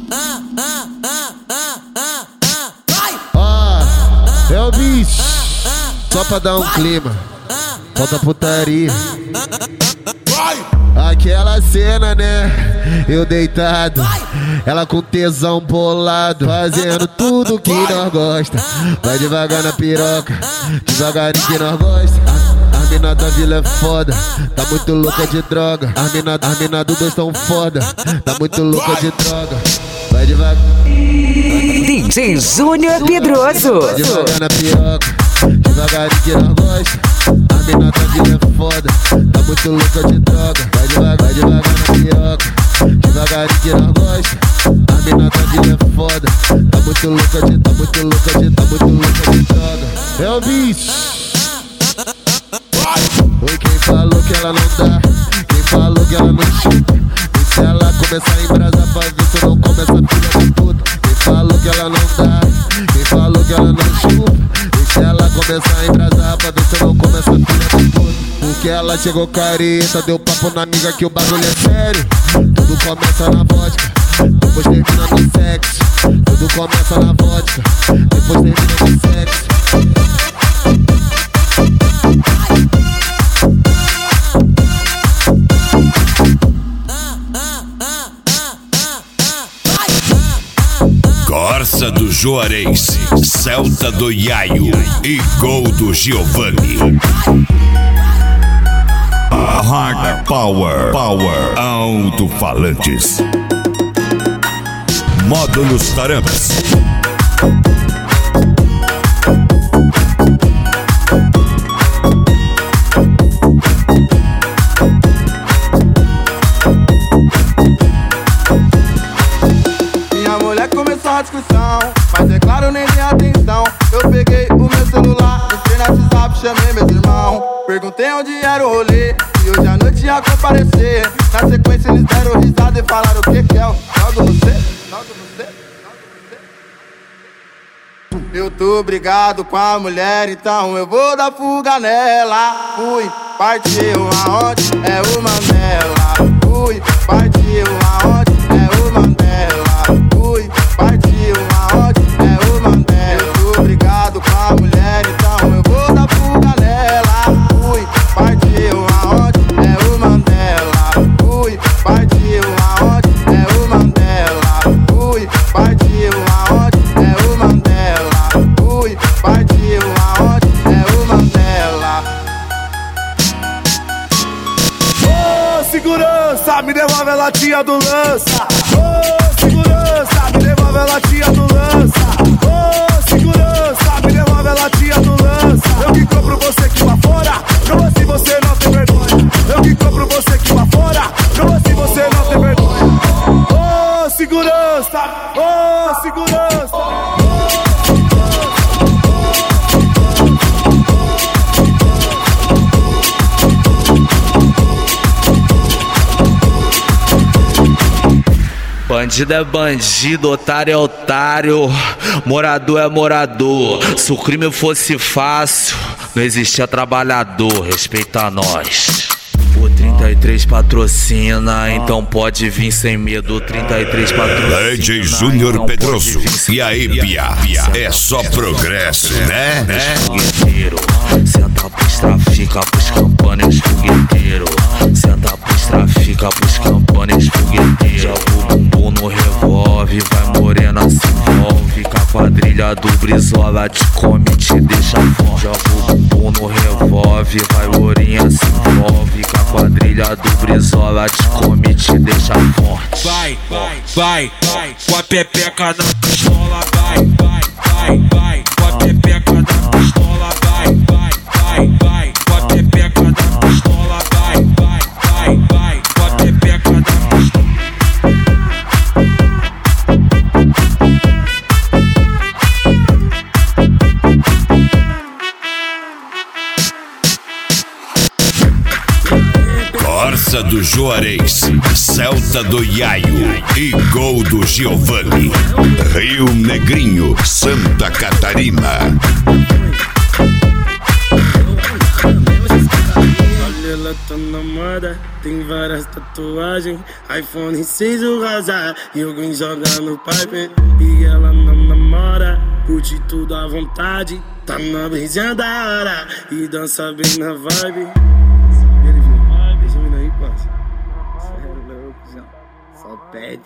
É o bicho, só pra dar um clima, falta putaria. Aquela cena, né? Eu deitado, ela com tesão bolado, fazendo tudo que nós gosta. Vai devagar na piroca, devagarinho que nós gosta. A mina da vila é foda, tá muito louca de droga. A mina do dois tão foda, tá muito louca de droga. Vai devagar. DJ Júnior Pedroso. Vai devagar na piroca, devagarinho que nós gosta. A mina da vila é foda, tá muito louca de droga. Vai devagar na piroca, devagarinho que nós gosta. A mina da vila é foda, tá muito louca de droga. É o bicho. Oi, quem falou que ela não dá? Quem falou que ela não chupa? E se ela começar a embrasar pra ver se eu não começa filha da puta? Quem falou que ela não dá? Quem falou que ela não chupa? E se ela começar a embrasar pra ver se eu não começa filha da puta? Porque ela chegou careta, deu papo na amiga que o bagulho é sério. Tudo começa na vodka, depois termina no sexo. Tudo começa na vodka, depois termina no sexo. Corsa do Juarez, Celta do Yaio e Gol do Giovanni. Hard Power Alto-Falantes. Módulos Tarampas. A discussão, mas é claro, nem dei atenção. Eu peguei o meu celular, entrei no WhatsApp, chamei meus irmãos. Perguntei onde era o rolê, e hoje à noite ia comparecer. Na sequência eles deram risada e falaram: o que que é? Jogo você? Eu tô brigado com a mulher, então eu vou dar fuga nela. Fui, partiu aonde? É o Mandela. Fui, partiu aonde? É o Mandela. Fui, partiu aonde? É o Mandela. Eu tô brigado com a mulher, então eu vou dar fuga nela. Fui, partiu aonde? É o Mandela. Fui, partiu aonde? É o Mandela. Fui, partiu aonde? É o Mandela. Fui, partiu aonde? É o Mandela. Ô, segurança, me devolve a latinha do lança. Ô, segurança, me devolve a latinha do lança. Ô, segurança, me devolve a latinha do lança. Eu que compro você aqui lá fora, não assim você não tem vergonha. Eu que compro você aqui lá fora, não assim você não tem vergonha. Ô, segurança, ô, segurança. Bandido é bandido, otário é otário, morador é morador. Se o crime fosse fácil, não existia trabalhador. Respeita nós. O 33 patrocina, então pode vir sem medo. O 33 patrocina. DJ Júnior então Pedroso. E aí, Pia? É só progresso, né? Senta pros trafica, pros campanhas fogueteiro. Senta pros trafica, pros campanhas fogueteiro. Joga o bumbum no revólver, vai morena, se envolve. Com a quadrilha do Brizola te come, te deixa forte. Joga o bumbum no revólver, vai lourinha, se envolve. Com a quadrilha do Brizola te come, te deixa forte. Vai, com a pepeca na pistola, vai, com a pepeca na pistola, vai, com a pepeca na pistola, vai, com a pepeca na pistola. Corsa do Juarez, Celta do Yaio e Gol do Giovanni. Rio Negrinho, Santa Catarina. Hoje ela tá na moda, tem várias tatuagens, iPhone 6 o rosa e alguém joga no pipe. E ela não namora, curte tudo à vontade, tá na brisinha da hora e dança bem na vibe. Deixa eu vir aí, parça. Cê é louco, já. Só pede.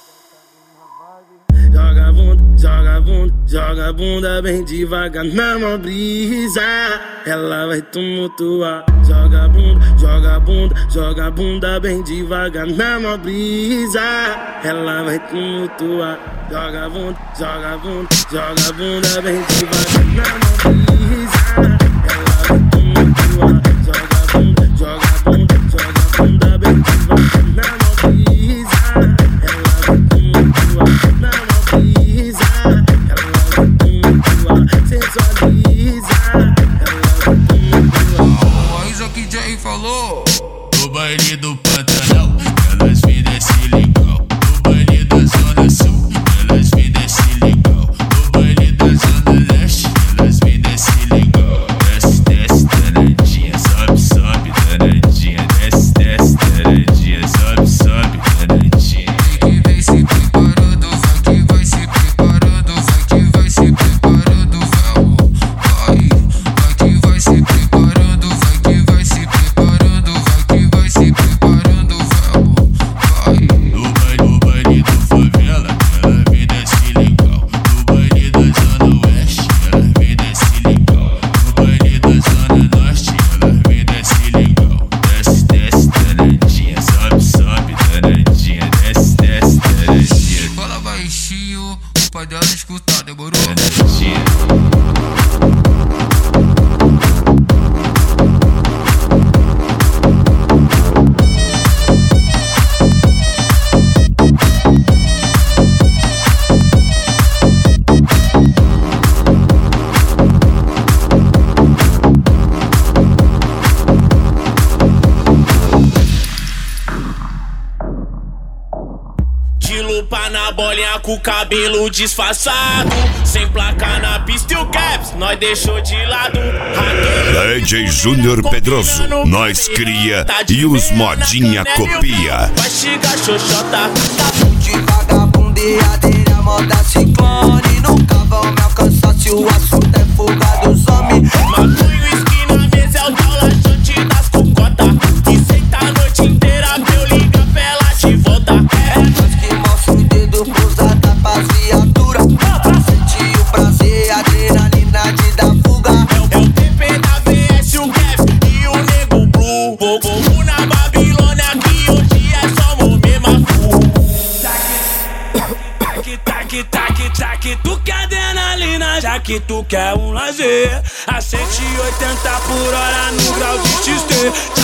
Joga bunda, joga bunda, joga bunda bem devagar na mó brisa. Ela vai tumultuar. Joga bunda, joga bunda, joga bunda bem devagar na mó brisa. Ela vai tumultuar. Joga bunda, joga bunda, joga bunda bem devagar na mó brisa. Ela vai tumultuar. Joga bunda, joga bunda, joga bunda bem devagar na mó brisa. Ela vai tumultuar na mó brisa. Ela vai tumultuar, sensualiza. Ela vai tumultuar. Isso que Jay falou. No baile do Pantanal, elas vêm desse legal. No baile da Zona Sul, elas vêm desse legal. No baile da Zona Leste, elas vêm desse legal. Desce, desce, danadinha, sobe, sobe, danadinha. Desce, desce, danadinha, sobe, sobe, danadinha. Vem que vem se preparando, vai que vai se preparando, vai que vai se preparando, vai. Vai que vai se preparando, vai que vai se preparando, vai que vai se preparando, vai. No baile do favela, ela vem desse legal. No baile da Zona Oeste, ela vem desse legal. No baile da Zona Norte, ela vem desse legal. Desce, desce, danadinha, sobe, sobe, danadinha. Desce, desce, danadinha. Fala baixinho, o pai dela escutar, demorou? Danadinha. De lupa na bolinha com o cabelo disfarçado, sem placa na pista e o caps, nós deixou de lado. DJ Júnior Pedroso, nós cria e os modinha copia. Vai chegar xoxota. De vagabundeadeira, moda ciclone. Nunca vão me alcançar se o assunto é fuga dos homens. Maconho, esquina, mesa é o tal laxante das cocotas. E senta a noite inteira pra eu ligar pra ela de volta. É nós que mostra o dedo cruzado pras viaturas. Sente o prazer, adrenalina de dar fuga. É o TP da VS, o Gap e o Nego Blue. Fogo na Babilônia que hoje é só momema full. Tac, tac, tac, tu quer adrenalina, já que tu quer um lazer. A 180 por hora no grau de XT.